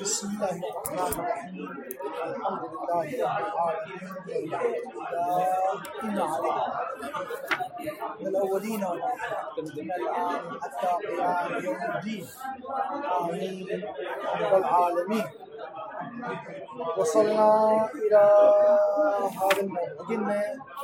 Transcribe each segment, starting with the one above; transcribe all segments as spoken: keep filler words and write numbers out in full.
بسم الله الرحمن الرحيم. الحمد لله رب العالمين إن علينا الأولين والآخرين الآن حتى قيام يوم الدين آمين رب العالمين. وصلنا إلى هذا الموضوع، قلنا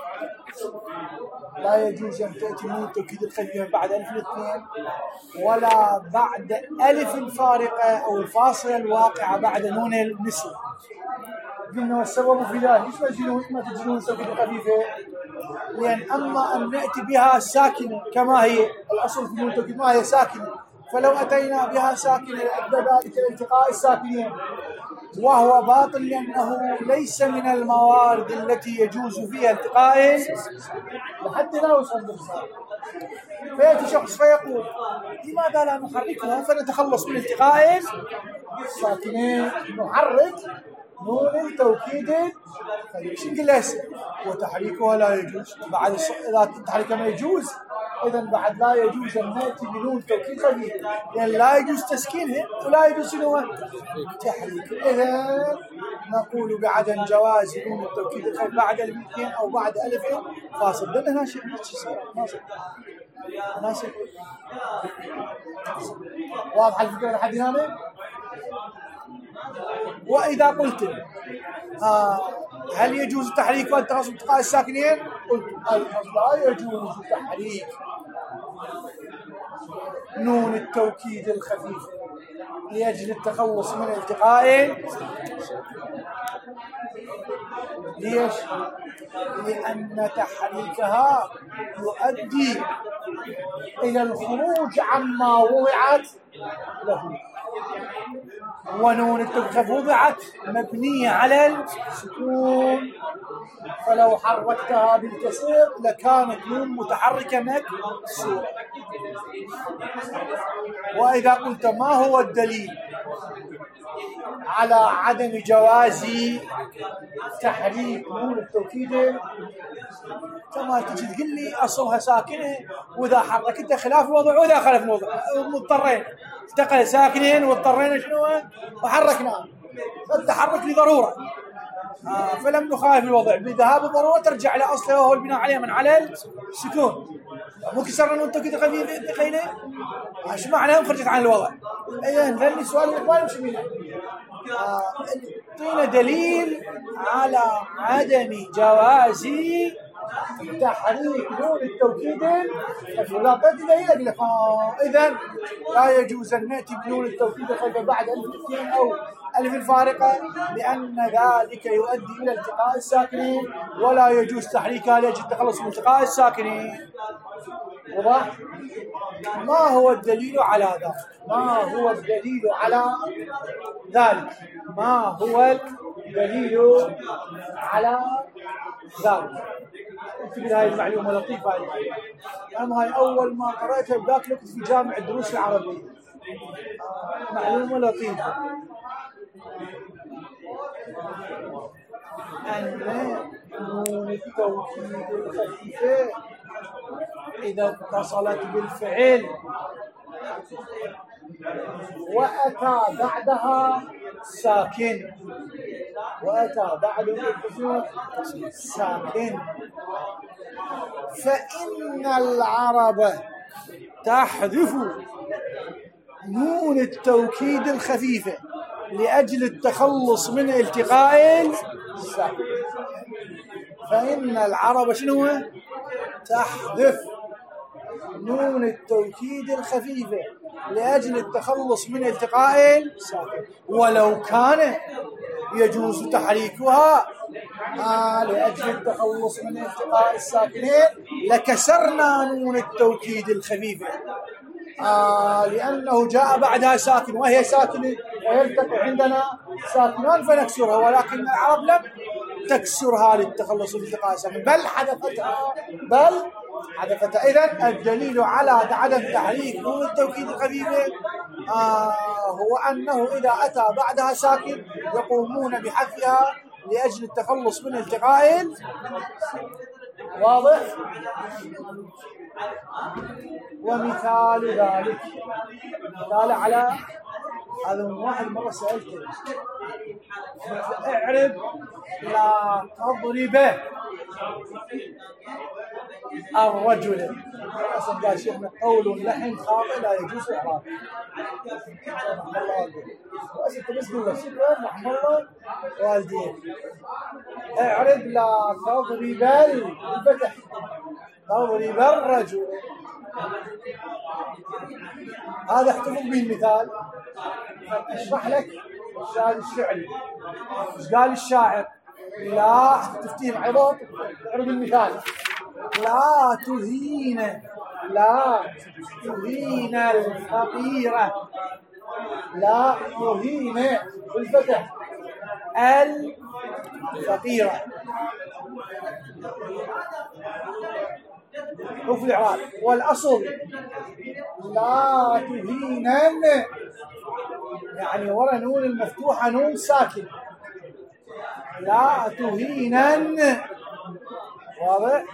لا يجوز أن تأتي نون التوكيد الخفيفة بعد ألف الاثنين ولا بعد ألف الفارقة أو الفاصلة الواقعة بعد نون النسوة. قلنا والسبب في ذلك ليش ما تجي ما تجي نون التوكيد الخفيفة؟ لأن أما أن نأتي بها ساكنة كما هي الأصل في نون التوكيد ما هي ساكنة، فلو أتينا بها ساكنة أدى ذلك الالتقاء الساكنين، وهو باطل لأنه ليس من الموارد التي يجوز فيها التقاء لحد لا يوصل بالصار. فيأتي شخص فيقول لماذا لا نحركها فنتخلص من التقاء الساكنين؟ نحرك نون التوكيد ايش نقول له وتحريكها لا يجوز. بعد إذا تحريكها ما يجوز إذا بعد لا يجوز أن نأتي بنون توكيد خفيف، لأن لا يجوز تسكينها ولا يجوز شنو تحريك. إذا نقول بعدم جواز نون التوكيد الخفيف بعد الاثنين أو بعد ألف فاصل. لأن هنا شيء ناصر ناصر واضح الفكرة لحد هنا. وإذا قلت آه هل يجوز التحريك والتخصص التقاء الساكنين؟ قلت لا يجوز تحريك نون التوكيد الخفيف لأجل التخلص من التقاء. ليش؟ لأن تحريكها يؤدي إلى الخروج عما وضعت له، ونون التوكيد وضعت مبنية على السكون، فلو حركتها بالكسر لكانت نون متحركة مكسورة. وإذا قلت ما هو الدليل على عدم جواز تحريك نون التوكيد؟ كما تجي تقول لي أصلها ساكنة وإذا حركتها خلاف الوضع وإذا خلف الوضع مضطرين التقى ساكنين واضطرينا شنو وحركناه، فالتحرك لضرورة آه فلم نخالف الوضع بذهاب الضرورة ترجع إلى أصله وهو البناء عليه من على السكون. مو كسرنا نون التوكيد الخفيف انتقينا ايش معنى خرجت عن الوضع؟ اذا ذني سؤال الاقبال مش منه اعطينا دليل على عدم جواز تحريك نون التوكيد الخفيف. اعطيت دليل لك اذا لا يجوز ان ناتي بنون التوكيد الخفيف بعد الف الاثنين او الف الفارقه، لان ذلك يؤدي الى التقاء الساكنين ولا يجوز تحريكها لاجل التخلص من التقاء الساكنين. واضح؟ ما هو الدليل على ذلك؟ ما هو الدليل على ذلك؟ ما هو الدليل على ذلك؟ انتبه هاي المعلومة لطيفة هاي. أما هاي أول ما قرأتها بذاك الوقت في جامع الدروس العربية. معلومة لطيفة. أن نون التوكيد الخفيفة إذا اتصلت بالفعل وأتى بعدها ساكن وأتى بعدها ساكن فإن العرب تحذف نون التوكيد الخفيفة لأجل التخلص من التقاء الساكن. فإن العرب شنو تحذف نون التوكيد الخفيفة لأجل التخلص من التقاء الساكن، ولو كان يجوز تحريكها آه لأجل التخلص من التقاء الساكنين لكسرنا نون التوكيد الخفيفة آه لأنه جاء بعدها ساكن وهي ساكنة ويلتقي عندنا ساكنان فنكسرها، ولكن العرب لم تكسرها للتخلص من التقاء الساكن بل حذفتها بل حذفتها. إذن الدليل على عدم تحريك نون التوكيد الخفيفة آه هو أنه إذا أتى بعدها ساكن يقومون بحذفها لأجل التخلص من التقاء. واضح؟ ومثال ذلك مثال على هذا من واحد مرة سألته اعرب لا تضرب الرجل. أصلا قال شيخنا قول لحن خاطئ لا يجوز إعرابه. رحمه الله والديه. بس أنت بس قول له شكرا رحمه الله والديه. اعرب لا تضرب الفتح تضرب الرجل. هذا احتفظ به المثال. اشرح لك الشاعر الشعري ايش قال الشاعر. لا تفتيه عبط اعرب المثال. لا تهين لا تهين الفقيرة. لا تهين بالفتح الفقيرة. شوف الإعراب. والأصل لا تهينن يعني ورا نون المفتوحة نون ساكن. لا تهينن واضح.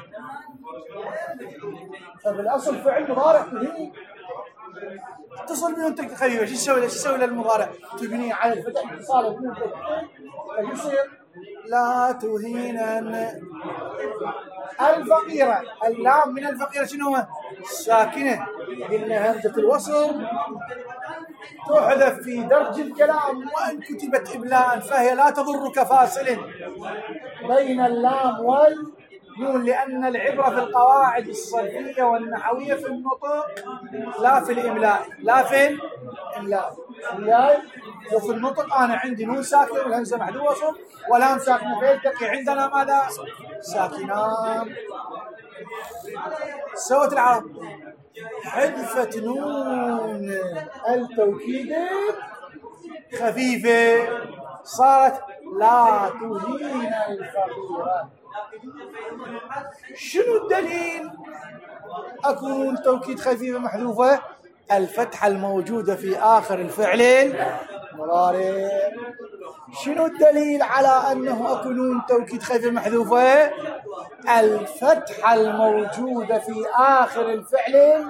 فبالأصل فعل مضارع تهين اتصل بنون خفيفة. شو تسوي شو تسوي للمضارع؟ تبنيه على الفتح اتصاله بنون خفيفة فيصير لا تهينن الفقيرة. اللام من الفقيرة شنو هو؟ ساكنة. قلنا همزة الوصل تحذف في درج الكلام وإن كتبت إبلاء فهي لا تضر كفاصل بين اللام والنون لأن العبرة في القواعد الصرفية والنحوية في النطق لا في الإملاء. لا في الإملاء وفي النطق أنا عندي نون ساكنة والهمزة محذوفة وصل واللام ساكنة فيلتقي عندنا ماذا؟ ساكنان. سوت العرب حذفت نون التوكيد خفيفة صارت لا تهين الفقيرة. شنو الدليل أكون توكيد خفيفة محذوفة؟ الفتحة الموجودة في آخر الفعل المضارع. شنو الدليل على أنه أكون توكيد خفيفة محذوفة؟ الفتحة الموجودة في آخر الفعل.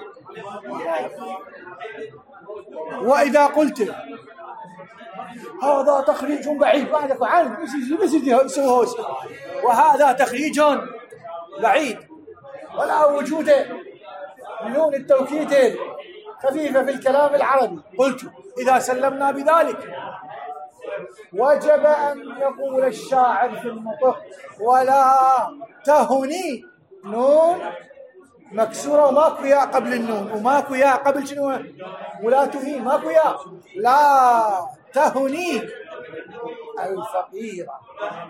وإذا قلت هذا تخريج بعيد بعدك عنه بس يسووه وهذا تخريج بعيد ولا وجود لنون التوكيد خفيفة في الكلام العربي. قلت إذا سلمنا بذلك وجب أن يقول الشاعر في النطق ولا تهني نون مكسورة وماكو ياء قبل النون وماكو ياء قبل شنو ولا تهين ماكو ياء. لا تهني الفقيرة.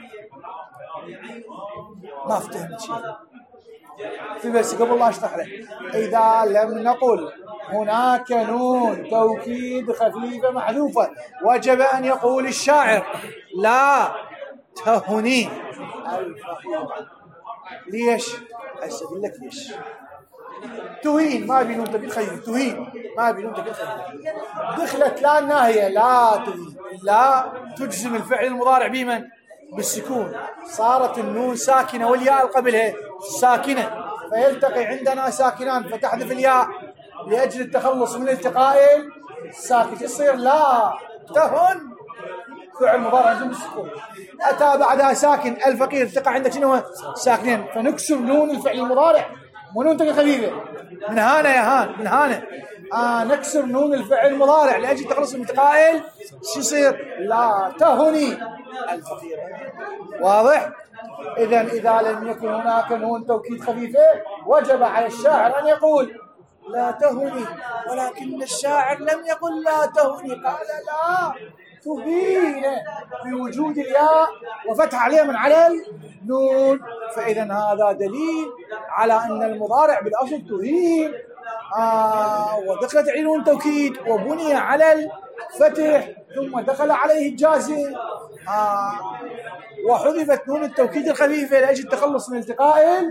ما افتهمت شيء في بس قبل لا اشرح لك. إذا لم نقل هناك نون توكيد خفيفة محذوفة وجب أن يقول الشاعر لا تهني الفقيرة. ليش؟ هسه أقول لك ليش. تهين ما بي نون توكيد خفيفة. تهين ما بي نون توكيد خفيفة. دخلت لا الناهية لا تهين. لا تجزم الفعل المضارع بمن؟ بالسكون. صارت النون ساكنة والياء قبلها ساكنة فيلتقي عندنا ساكنان فتحذف الياء لأجل التخلص من التقاء الساكن. يصير لا تهن فعل مضارع جنب السكون أتى بعدها ساكن الفقير التقى عندك شنو ساكنين فنكسر نون الفعل المضارع ونون تقي خفيفة من هنا يا هان من هنا آه نكسر نون الفعل المضارع لأجل التخلص من التقاء شو يصير لا تهني الفقير. واضح؟ إذن إذا لم يكن هناك نون توكيد خفيفة وجب على الشاعر أن يقول لا تهني ولكن الشاعر لم يقل لا تهني قال لا تهين بوجود الياء وفتح عليها من على النون. فإذا هذا دليل على أن المضارع بالأصل تهين آه ودخلت عليه نون توكيد وبني على الفتح ثم دخل عليه الجازم آه وحذفت نون التوكيد الخفيفة لأجل التخلص من التقاء.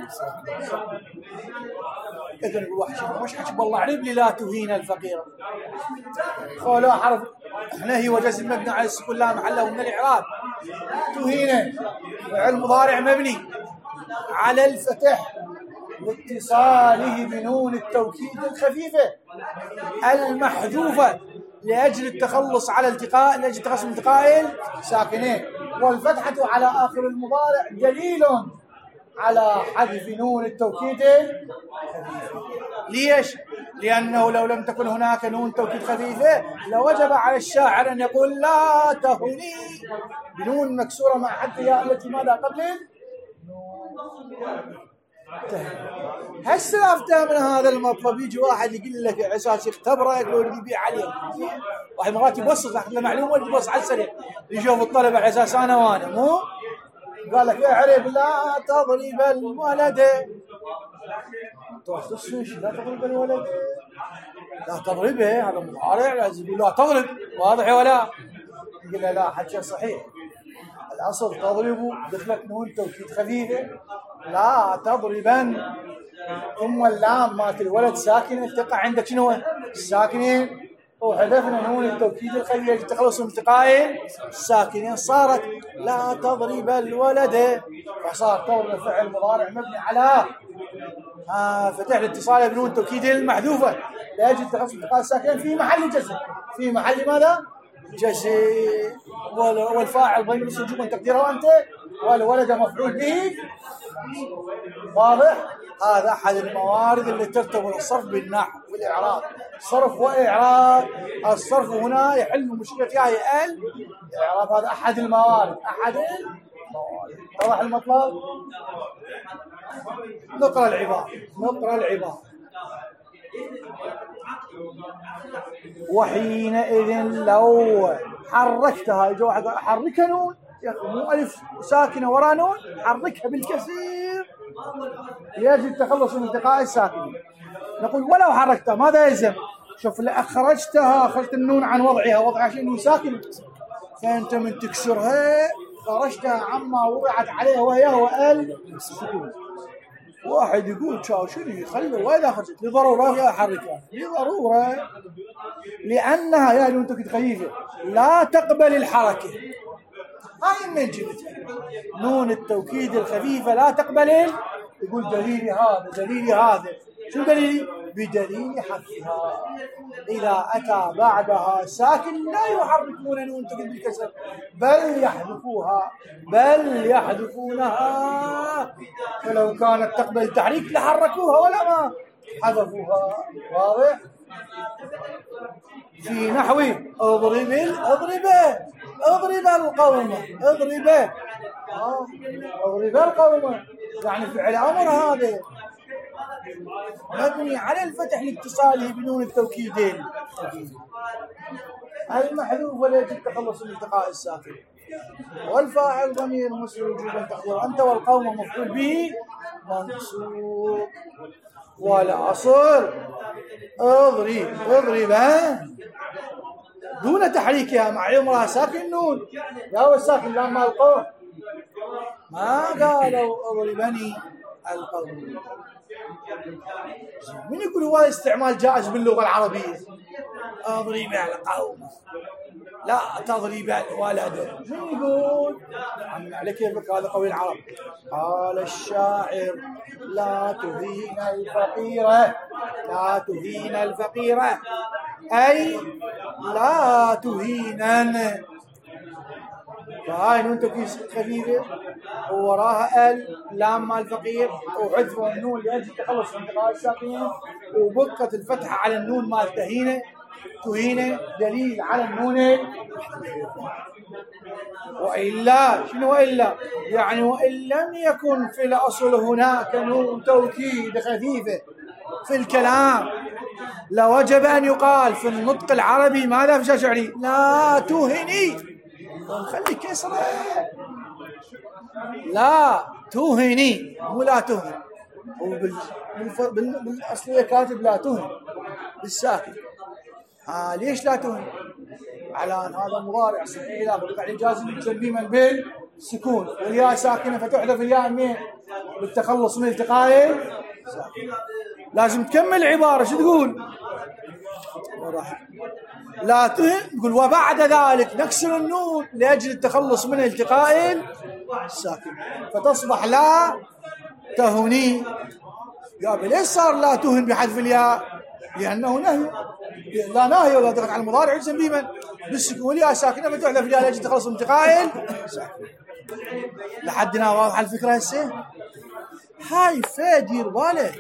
إذن يقول واحد مش حكي والله عرب لي لا تهين الفقيرة قالوا حرف نهي وجزم مبني على السكون لا محل له من الإعراب. تهين فعل مضارع مبني على الفتح لاتصاله بنون التوكيد الخفيفة المحذوفة لأجل التخلص على التقاء لأجل التخلص من التقاء الساكنين. والفتحة على آخر المضارع دليل على حذف نون التوكيد الخفيفة. ليش؟ لأنه لو لم تكن هناك نون توكيد خفيفة لوجب على الشاعر أن يقول لا تهني بنون مكسورة مع حد ياء التي ماذا قبل هسه افتهم من هذا المطلب. يجي واحد يقول لك اساس يختبره يقول له يبيع عليه، واحد مرات يبصص ياخذ له معلومه ويبص على السريع يشوف الطلبه على اساس انا وانا مو قال لك اعرف لا تضرب الولد توصلش لا تضرب الولد لا تضربه هذا مضارع لازم يقول لا تضرب واضح ولا يقول له لا حكي صحيح الاصل تضرب دخلت نون توكيد خفيفه لا تضربن ثم اللام مالت الولد ساكنه تقع عندك شنو الساكنين وحذفنا نون التوكيد الخفيفه لتخلص من التقاء الساكنين صارت لا تضرب الولد فصار تضرب فعل مضارع مبني على آه فتح الاتصال بنون التوكيد المحذوفه لاجل تخلص من التقاء الساكنين في محل جزم في محل ماذا؟ جزم. والفاعل ضمير وجوبا تقديره انت والولد مفعول به واضح. هذا احد الموارد اللي ترتبط الصرف بالنحو والاعراب صرف واعراب. الصرف هنا يحل مشكله هاي الاعراب هذا احد الموارد احد الموارد. واضح المطلب؟ نقرا العباره نقرا العباره وحينئذ لو حركتها يجي واحد حركها نون يا اخي مو الف ساكنه ورا نون حركها بالكثير يجب التخلص من التقاء الساكنين. نقول ولو حركتها ماذا يلزم؟ شوف اخرجتها اخرجت النون عن وضعها وضعها عشان انه ساكن فانت من تكسرها خرجتها عما وضعت عليها وهي هو السكون. واحد يقول شو شنو يخلي واذا خرجت لضروره يا حركها لضروره لانها يا نون توكيد خفيفه لا تقبل الحركه. هاي من جبتها نون التوكيد الخفيفه لا تقبل. يقول دليلي هذا دليلي هذا شو دليلي؟ بدليل حذفها اذا اتى بعدها ساكن لا يحركون نون توكيد بالكسر بل يحذفوها بل يحذفونها فلو كانت تقبل التحريك لحركوها ولا ما حذفوها. واضح؟ في نحو اضرب اضرب اضرب القوم اضرب اه اضرب القوم يعني فعل امر هذا مبني على الفتح لاتصاله بنون التوكيدين المحذوف ولا يجب التخلص من التقاء الساكن. والفاعل ضمير مسلم وجوبا تقدير انت والقوم مفعول به منصوب. والاصل اضرب اضرب دون تحريكها مع عمرها ساكن نون لا هو الساكن لما القوم ما قالوا اضربني القوم. من يقول هو استعمال جائز باللغه العربيه اضرب القوم لا تضرب الولد. من يقول عم على كيفك هذا قول العرب. قال الشاعر لا تهين الفقيره لا تهين الفقيره اي لا تهينن. فهاي نون توكيد خفيفه ووراها ال لام مال الفقير وحذف النون لاجل التخلص من التقاء الساكنين وبقت الفتحه على النون مال تهينه تهينه دليل على النون. والا شنو والا؟ يعني وان لم يكن في الاصل هناك نون توكيد خفيفه في الكلام لوجب ان يقال في النطق العربي ماذا في شعري؟ لا تهني خلي كسره لا تهني مو لا تهن. وبالاصليه كاتب لا تهن بالساكن. ها ليش لا تهن؟ على ان هذا مضارع صحيح لا بقى جازم تسليما بالسكون والياء ساكنه فتحذف الياء منين؟ بالتخلص من التقاء لازم تكمل عباره شو تقول؟ لا تهن يقول وبعد ذلك نكسر النون لاجل التخلص من التقاء الساكن فتصبح لا تهني. يا ليش صار لا تهن بحذف الياء؟ لانه نهي لا ناهي ولا دخلت على المضارع يجزم بمن بالسكون يا ساكنه فتحذف لها لاجل تخلص من التقاء لحدنا واضحه الفكره هسه. هاي فادير بالك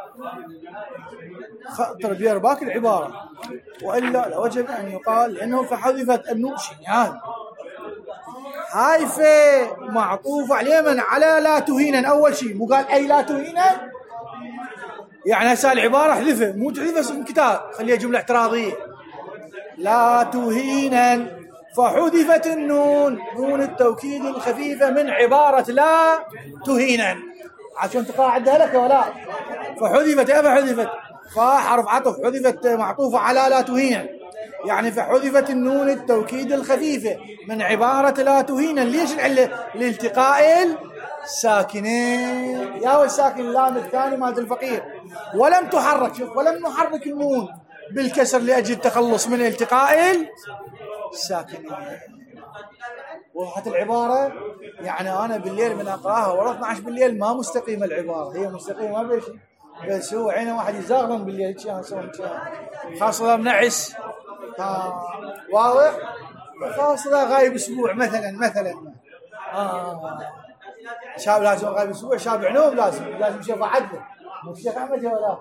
ترى بير باك العباره والا لوجب ان يقال لانه فحذفت النون شنيان. هاي في معطوف على من على لا تهينا. اول شيء مو قال اي لا تهينا يعني هسه العباره احذفها مو تحذفها اسم الكتاب خليها جمله اعتراضيه. لا تهينا فحذفت النون نون التوكيد الخفيفه من عباره لا تهينا عشان تقاعد لك ولا فحذفت يا فحذفت فحرف عطف حذفت معطوفه على لا تهينا يعني فحذفت النون التوكيد الخفيفه من عباره لا تهينا. ليش العله؟ لالتقاء الساكنين يا والساكن اللام الثاني مالت الفقير ولم تحرك. شوف ولم نحرك النون بالكسر لاجل التخلص من التقاء الساكنين. وضحت العباره؟ يعني انا بالليل من اقراها ورا اثني عشر بالليل ما مستقيمه العباره هي مستقيمه ما بشيء بس هو عينه واحد يزاغرم بالليل كان سوى خاصه منعس ها واضح خاصه غايب اسبوع مثلا مثلا اه شاب لازم غايب اسبوع شاب عنوم لازم لازم يشوف عدله مو الشيخ احمد ولا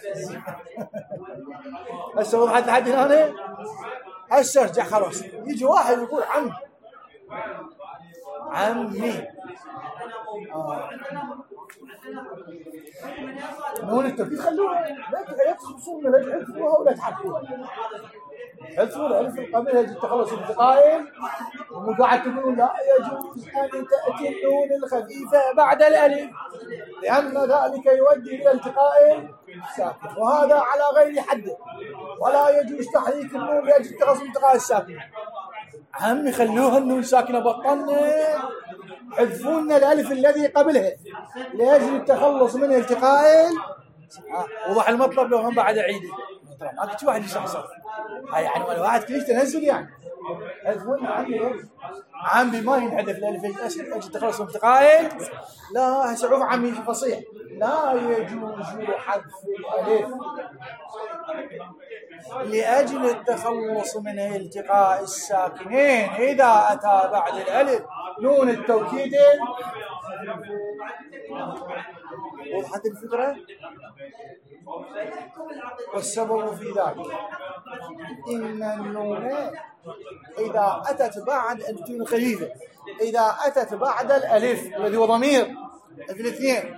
هسه وضحت لحد هنا. هسه ارجع خلاص يجي واحد يقول عمي عمي آه. نون التوكيد خلوها لا تخلصون لا تحذفوها ولا تحذفوها حذفوا الالف قبلها يجي التخلص من التقائل ومو قاعد تقولون لا يجوز ان تاتي النون الخفيفه بعد الالف لان ذلك يؤدي الى التقاء الساكن وهذا على غير حده ولا يجوز تحريك النون لاجل التخلص من التقاء الساكن. عمي خلوها النون ساكنه بطلنا حذفوا لنا الالف الذي قبلها لاجل التخلص من التقاء. وضح المطلب لو هم بعد عيد ترى ما في واحد يشخصر هاي يعني ولا واحد كلش تنزل يعني حذفوا لنا عمي عمي ما ينحذف الالف اجل التخلص من التقاء لا هسه عوف عمي فصيح لا يجوز حذف الالف لأجل التخلص من التقاء الساكنين إذا أتى بعد الألف نون التوكيد. وضحت الفكرة؟ والسبب في ذلك إن النون إذا أتت بعد النون خفيفة إذا أتت بعد الألف الذي هو ضمير في الاثنين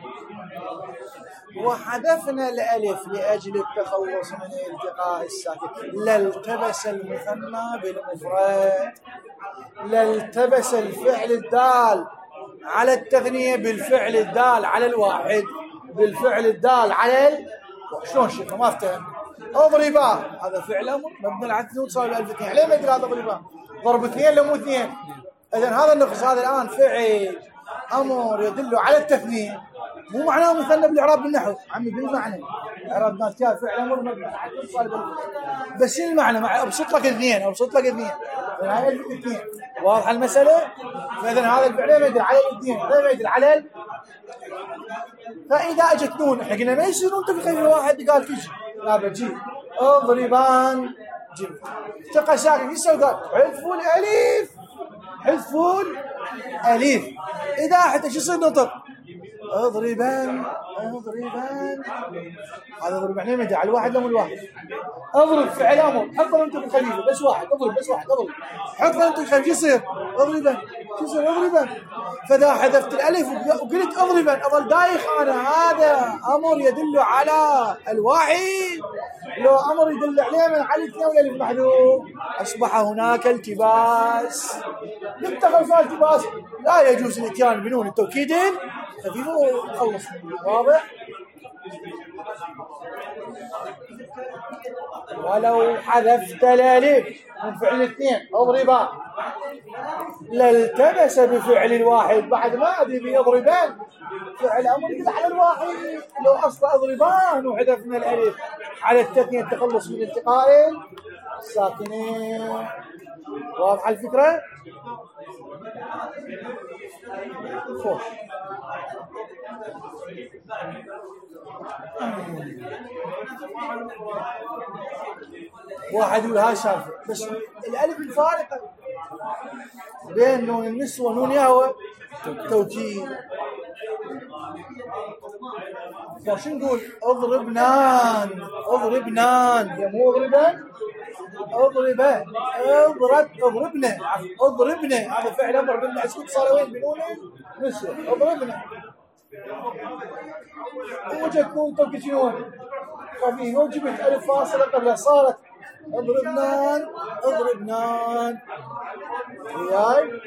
وحذفنا الألف لأجل التخلص من التقاء الساكن لالتبس المثنى بالمفرد لالتبس الفعل الدال على التثنية بالفعل الدال على الواحد بالفعل الدال على ال... شلون شيخ ما افتهم اضربا هذا فعل امر مبني على التنوين صار الالف اثنين ليه ما يدري هذا اضربا ضرب اثنين لو مو اثنين اذا هذا النقص هذا الان فعل امر يدل على التثنية مو معناه مثنى بالاعراب بالنحو عمي بالمعنى الاعراب مالت فعل امر مبني على التنوين صار الالف بس المعنى مع ابسط لك اثنين ابسط لك اثنين هاي الاثنين واضحه المساله. فاذا هذا الفعل ما يدل على الاثنين هذا ما يدل على ال... فاذا اجت نون احنا قلنا ما يصير نون تفخيم واحد قال تجي لا بجي اضربان جيب تقى ساكن يسوي قال حذفوا الالف حذفوا الالف اذا حتى شو يصير نطق اضربان اضربان هذا اضرب يعني مدى على الواحد لو الواحد اضرب فعل امر حطوا انتم بالخليفه بس واحد اضرب بس واحد اضرب حطوا انتم بالخليفه يصير اضربان شو يصير اضربان. فاذا حذفت الالف وقلت اضربان اظل دايخ انا هذا امر يدل على الواحد لو امر يدل عليه من على الاثنين والالف محذوف اصبح هناك التباس. يتخلص التباس لا يجوز الاتيان بنون التوكيد خفيفه وخلص واضح. ولو حذفت الالف من فعل اثنين اضربا لالتبس بفعل الواحد بعد ما ادري بيضربان فعل امر يدل على الواحد لو اصلا اضربان وحذفنا الالف على التثنيه التخلص من التقاء ساكنين. واضحة الفكرة؟ خوش. واحد يقول هاي سالفة، بس الألف الفارقة بين نون النسوة ونون يهوى توكيد. فشو نقول؟ اضربنان اضربنان يا مو اضربا اضربا اضرب اضربنا اضربنا هذا فعل امر بالمسكوت صار وين بنون نسوة اضربنا. وجدت نون توكيد شنو؟ خفيف وجبت الف فاصلة قبلها صارت اضربنان اضربنان. وياي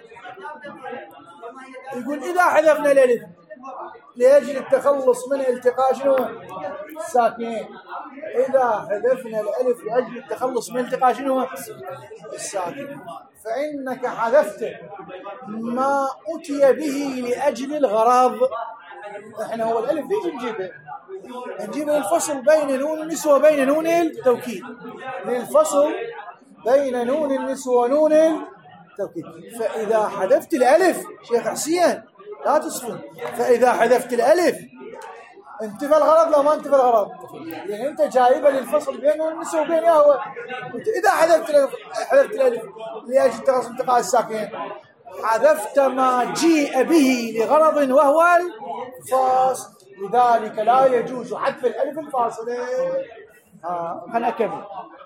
يقول إذا حذفنا الألف لأجل التخلص من التقاء شنو؟ الساكنين. إذا حذفنا الألف لأجل التخلص من التقاء شنو؟ الساكن، فإنك حذفت ما أتي به لأجل الغرض. إحنا هو الألف يجي نجيبه نجيب الفصل بين نون النسوة وبين نون التوكيد، للفصل بين نون النسوة ونون التوكيد. فإذا حذفت الألف شيخ حسين لا تصفن، فإذا حذفت الألف انتفى الغرض. لا ما انتفى الغرض، يعني أنت جايبه للفصل بين نون النسوة وبين يهوى. إذا حذفت الألف حذفت الألف لأجل تخلص التقاء الساكنين حذفت ما جيء به لغرض وهو الفاصل، لذلك لا يجوز حذف الألف الفاصلة. آه خلنا أكمل.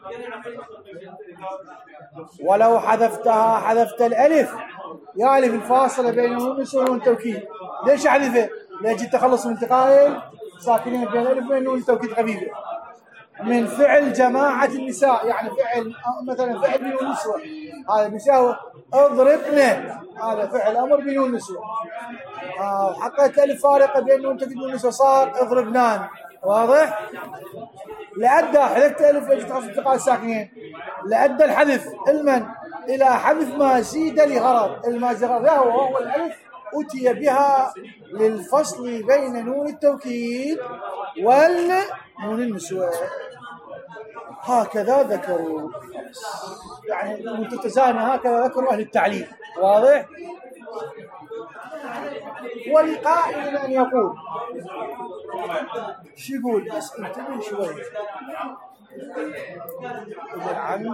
ولو حذفتها حذفت الألف يا ألف الفاصلة بين نون النسوة ونون التوكيد. ليش أحذفه؟ لأجل التخلص من التقاء ساكنين بين الألف وبين نون التوكيد خفيفة من فعل جماعة النساء، يعني فعل مثلا فعل بنون النسوة هذا بيساوي اضربنا، هذا فعل أمر بنون النسوة. آه حققت الألف فارقة بين نون التوكيد ونون النسوة صار اضربنان. واضح؟ لأدى حذفت الألف لأجل تخلص من التقاء الساكنين، لأدى الحذف المن إلى حذف ما زيد لغرض، ما زيد لغرض وهو الألف أتي بها للفصل بين نون التوكيد والنون النسوة. هكذا ذكروا، يعني متتزانة هكذا ذكروا أهل التعليم. واضح؟ ولقائل أن يقول شو يقول؟ بس انتبه شوي يا عم،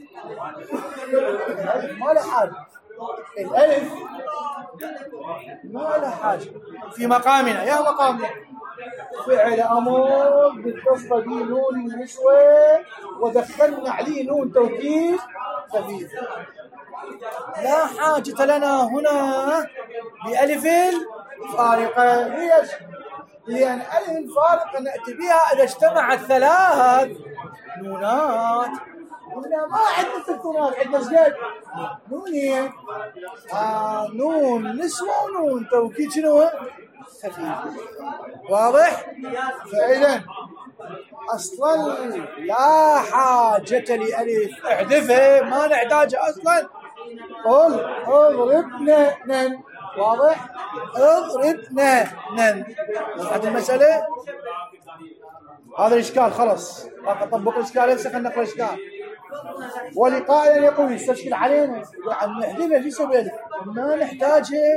الألف ما له حاجة، الألف ما له حاجة في مقامنا. يا مقامنا فعل أمر بالقصة دي نون النسوة ودخلنا عليه نون توكيد خفيف. لا حاجة لنا هنا بألف فارقة. ليش؟ لأن ألف فارقة نأتي بها إذا اجتمعت ثلاث نونات. هنا ما عندنا ست نونات، عندنا زيادة نونين، آه نون نسوة ونون توكيد شنو؟ خفيف. واضح؟ فإذا أصلا لا حاجة لألف، احذفه ما نحتاجه أصلا. قل اضربنا نن. واضح؟ اضربنا نن. وضحت المسألة؟ هذا الإشكال خلص، أطبق الإشكال ليس خلينا نقرأ الإشكال. ولقائل يقول يستشكل علينا يعني نحذفها في سبيل ما نحتاجها،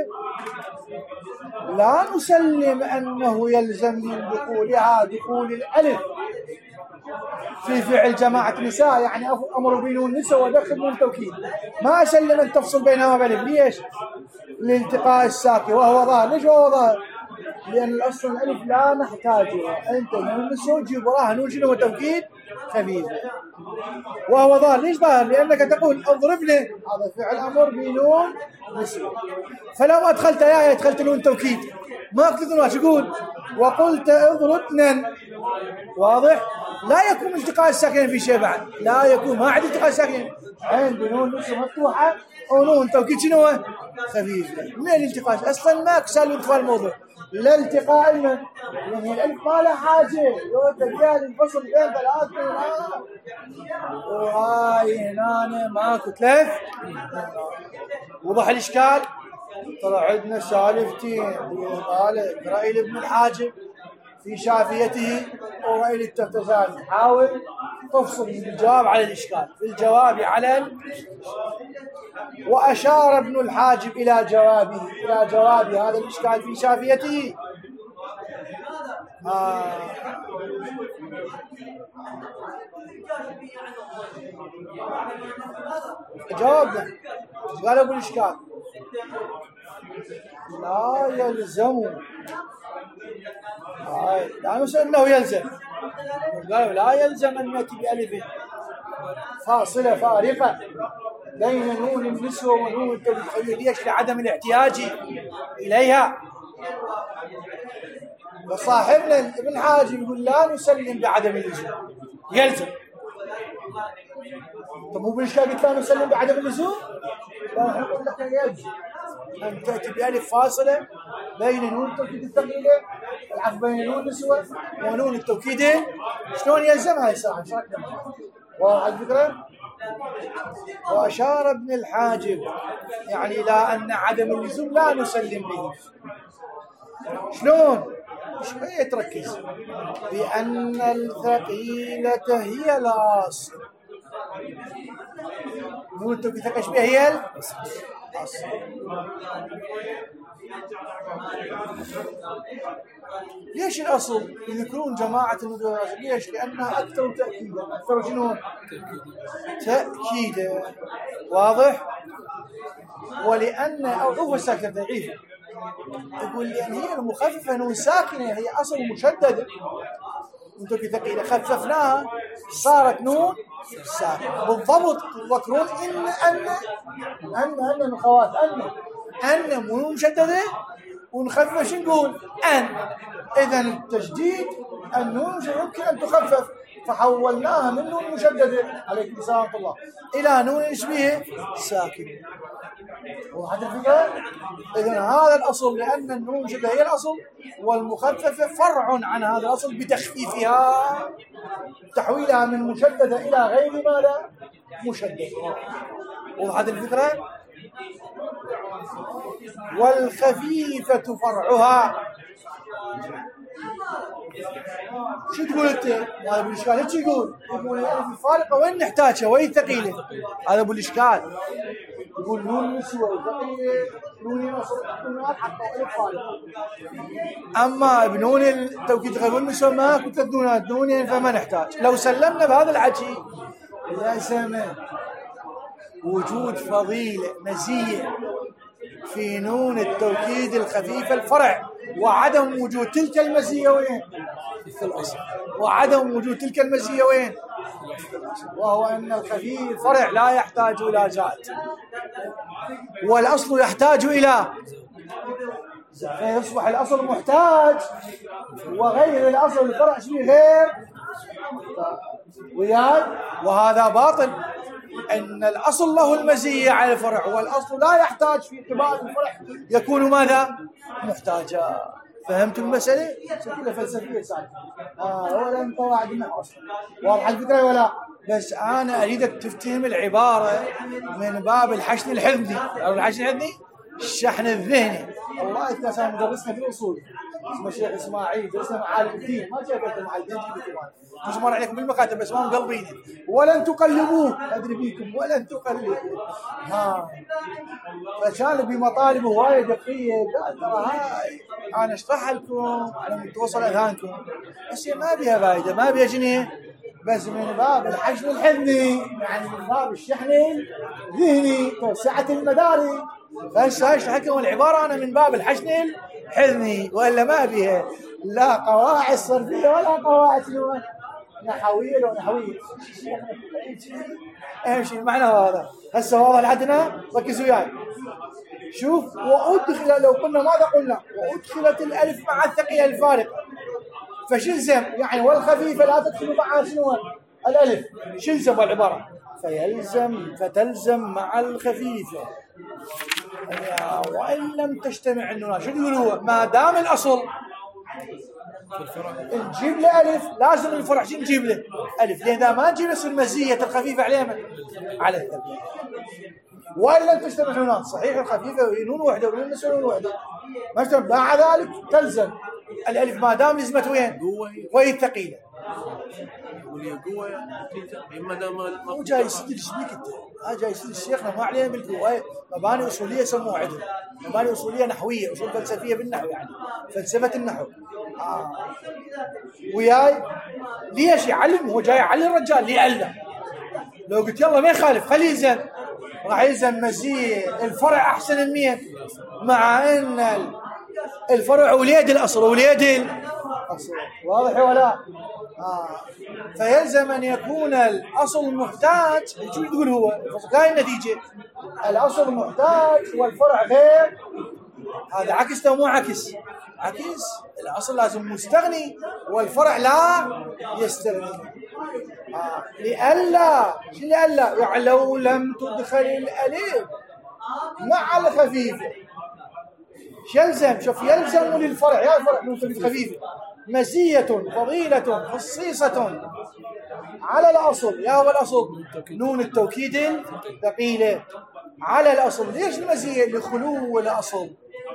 لا نسلم أنه يلزم من دخولها دخول الألف في فعل جماعة نساء، يعني أمر بنون النساء ودخل نون توكيد، ما أسلم أن تفصل بينهما بألف. ليش؟ لالتقاء الساكن وهو ظاهر. ليش وهو ظاهر؟ لأن الأصل الألف لا نحتاجها، أنت نون النساء تجيب وراها نون شنو توكيد خفيفة وهو ظاهر. ليش ظاهر؟ لأنك تقول اضربني، هذا فعل أمر بنون نسوة، فلو أدخلت يا أدخلت نون توكيد ما قلت ما تقول وقلت اضربنا. واضح؟ لا يكون التقاء الساكنين في شيء بعد، لا يكون ما عند التقاء الساكنين، عندي نون نسوة مفتوحة ونون توكيد شنو خفيفة. من الالتقاء أصلا ما كسال انتفاء الموضوع، لا التقاء المن، يعني الألف ما له حاجة لو تجاه الفصل بين ثلاث نونات وهاي هنا ماكو ثلاث. وضح الإشكال؟ ترى عندنا سالفتين قال رأي ابن الحاجب في شافيته ورأي التفتزاني. حاول تفصل بالجواب على الإشكال بالجواب على ال... وأشار ابن الحاجب إلى جوابه إلى جواب هذا الإشكال في شافيته. آه. جوابنا قال ابو الإشكال لا يلزم لا نسأل أنه يلزم قالوا لا يلزم أن يأتي بألف فاصلة فارقة بين نون النسوة ونون التوكيد ليش لعدم الاحتياج إليها. وصاحبنا ابن حاجب يقول لا نسلم بعدم اللزوم يلزم. طب مو بالإشكال قلت لا نسلم بعدم اللزوم؟ لا نقول لك يلزم أن تأتي بألف فاصلة بين نون التوكيد الثقيلة العفو بين نون النسوة ونون التوكيد. شلون يلزمها يساعد؟ واضح الفكرة؟ وأشار ابن الحاجب يعني لا أن عدم اللزوم لا نسلم به. شلون؟ شوية تركز بأن الثقيلة هي الأصل. نون التوكيد ايش بها هي الأصل. ليش الأصل يذكرون جماعة المدرسة؟ ليش؟ لأنها أكثر تأكيدا أكثر شنو؟ تأكيدا واضح؟ ولأن أو هو ساكن ضعيف يقول لأن هي المخففة نون ساكنة هي أصل مشددة انتو ثقيلة خففناها صارت نون ساكنة بالضبط. تذكرون إن أن أن أن الخوات أن أن نون مشددة ونخفف شو نقول أن. إذا التشديد النون يمكن أن تخفف فحولناها من نون مشددة عليكم السلام ورحمة الله إلى نون يشبه ساكن. وحتى الفكرة إذا هذا الأصل لأن النون مشددة هي الأصل والمخففة فرع عن هذا الأصل بتخفيفها تحويلها من مشددة إلى غير ماذا مشددة. وحتى الفكرة والخفيفة فرعها. شو تقول انت؟ هذا ابو الاشكال ايش يقول؟ يقول الالف الفارقه وين نحتاجها؟ وين ثقيله؟ هذا ابو الاشكال يقول نون نسوه وثقيله نون نصر حتى الف فارقه. اما بنون التوكيد غير النسوه ما كنت نونات نون فما نحتاج. لو سلمنا بهذا العجيب لازم وجود فضيله مزيه في نون التوكيد الخفيفه الفرع وعدم وجود تلك المزيه وين؟ في الأصل. وعدم وجود تلك المزيه وين؟ وهو أن الخفيف فرع لا يحتاج إلى زائد والأصل يحتاج إلى فيصبح الأصل محتاج وغير الأصل الفرع شيء غير وياي. وهذا باطل أن الأصل له المزية على الفرع والأصل لا يحتاج في اعتبار الفرع يكون ماذا؟ محتاجا. فهمتوا المسألة؟ شكلها فلسفية سالفة. آه ولا انت واحد منها أصلا. واضح الفكرة ولا؟ بس أنا أريدك تفتهم العبارة من باب الحشن الحذني. أو الحشن الحذني الشحن الذهني. الله يتكلم مدرسنا في الأصول اسمه الشيخ إسماعيل درسنا معالم الدين ما شافته معالم الدين مش مر عليكم بالمكاتب بس ما مقلبين ولن تقلبوه أدري بيكم ولن تقلبوه. ها فكان بمطالب هواية دقيقة قال ترى هاي أنا أشرح لكم على متوصل أذهانكم بس ما بيها فايدة ما بيها جنيه بس من باب الحشن الحذني يعني من باب الشحن الذهني توسعة المدارك. فهسه اشرح لكم العبارة أنا من باب الحشن الحذني وإلا ما بيها لا قواعد صرفية ولا قواعد نحوية لو نحوية. أهم شيء معنى هذا هسه واضح لحدنا ركزوا وياي. شوف وأدخل لو قلنا ماذا قلنا وأدخلت الألف مع الثقيلة الفارقة فشلزم يعني والخفيفة لا تدخل معها شنو الألف شلزم العبارة فيلزم فتلزم مع الخفيفة وإن لم تجتمع النون. شو يقول هو ما دام الأصل نجيب له ألف لازم الفرع شو نجيب له ألف لأن إذا ما نجيب له المزية الخفيفة عليها على الثقيلة وإن لم تجتمع النون. صحيح الخفيفة نون واحدة ونون نسوة نون واحدة ما اجتمع مع ذلك تلزم الألف ما دام لزمت وين؟ وهي الثقيلة واللي قوة ما دام هو جاي يسد ايش بيك انت؟ ها جاي يسد شيخنا ما علينا بالقوة، مباني اصولية سموها عدل، مباني اصولية نحوية، اصول فلسفية بالنحو يعني فلسفة النحو. آه. وياي ليش يعلم؟ هو جاي يعلم الرجال ليعلم. لو قلت يلا ما يخالف خليه يلزم، راح يلزم مزية الفرع احسن من مية، مع ان الفرع وليد الاصل وليد الاصل. واضح ولا؟ آه. فيلزم ان يكون الاصل محتاج. شو يقول هو؟ هاي النتيجة، الاصل محتاج والفرع غير. هذا عكس لو مو عكس؟ عكس. الاصل لازم مستغني والفرع لا يستغني. آه. لئلا شو لئلا؟ يعني لو لم تدخل الالف مع الخفيفة يلزم. شوف يلزم للفرع يا الفرع نون توكيد خفيفة مزية فضيلة خصيصة على الأصل. يا هو الأصل نون التوكيد الثقيلة على الأصل. ليش المزية؟ لخلو الأصل،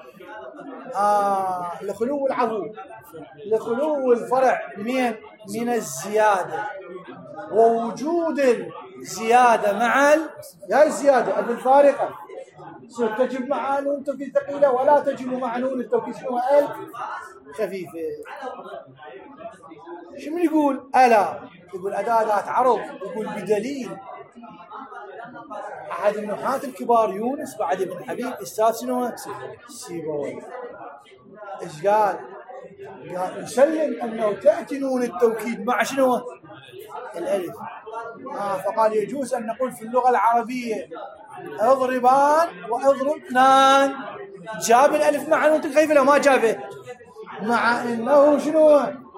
آه لخلو العفو، لخلو الفرع من من الزيادة، ووجود الزيادة مع ال... يا الزيادة الفارقة تجب مع نون التوكيد ثقيلة ولا تجب مع نون التوكيد شنو ال خفيفة. شو من يقول؟ ألا يقول أداة ذات عرض، يقول بدليل. أحد النحاة الكبار يونس بعد ابن حبيب أستاذ شنو؟ سيبوي. إيش قال؟ قال يسلم أنه تأتي نون التوكيد مع شنو؟ الألف. آه فقال يجوز أن نقول في اللغة العربية اضربان واضربنان. جاب الألف مع نون الخفيفة لو ما جابه؟ مع أنه شنو؟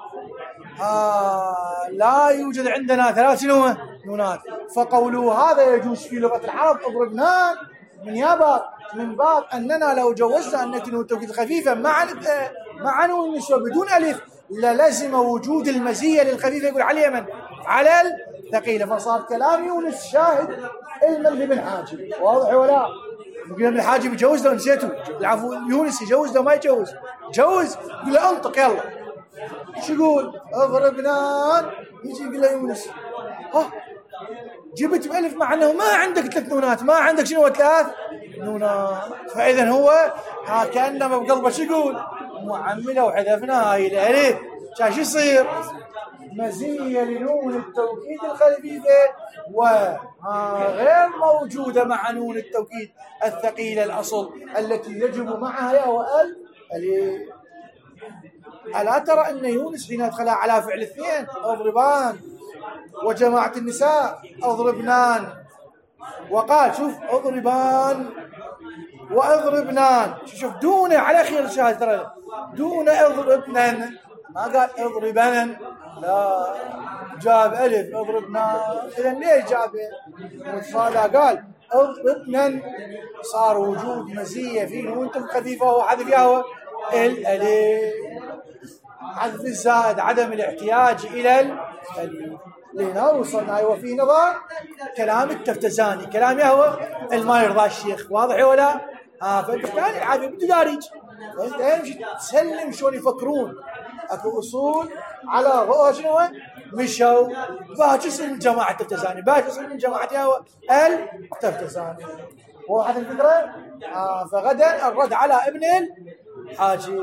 آه لا يوجد عندنا ثلاث شنو؟ نونات. فقولوا هذا يجوز في لغة العرب اضربنان من يابا من باب أننا لو جوزنا أن نأتي نون التوكيد الخفيفة مع مع نون النسوة بدون ألف للزم وجود المزية للخفيفة. يقول على اليمن على الثقيلة. فصار كلام يونس شاهد المذهب بن حاجب. واضح ولا؟ يقول ابن حاجب يجوز لو نسيته، العفو يونس يجوز لو ما يجوز؟ جوز. يقول له انطق يلا. شو يقول؟ اضربنان. يجي يقول له يونس ها جبت بألف مع انه ما عندك ثلاث نونات، ما عندك شنو ثلاث نونات. فاذا هو ها كانما بقلبه شو يقول؟ معمله وحذفنا هاي الالف شو يصير؟ مزيه لنون التوكيد الخفيفه وغير موجوده مع نون التوكيد الثقيله الاصل التي يجب معها يا وال الف. الا ترى ان يونس حين ادخل على فعل اثنين اضربان وجماعة النساء اضربنان، وقال شوف اضربان واضربنان، شوف دون على خير شاهد ترى دون اضربنان، ما قال اضربن، لا جاب الف اضربنان. اذا ليش جابه؟ وصاله قال اضربنن، صار وجود مزيه في نون خفيفه وحذف ياهو الالف، حذف الزائد عدم الاحتياج الى الالف. لهنا وصلنا. وفي نظر كلام التفتزاني كلام يهوى الما يرضى الشيخ. واضح ولا؟ اه فالبحثاني العادي بده دارج، فانت يمشي تسلم شلون يفكرون. اكو اصول على رؤى شنو مشوا باش يصير من جماعه التفتزاني، باش يصير من جماعه يهوى التفتزاني. واحد الفكره. آه فغدا الرد على ابن الحاجي.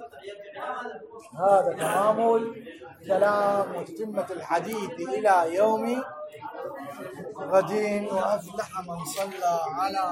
هذا تمام الكلام وتتمة الحديث إلى يوم غد. وأفلح من صلى على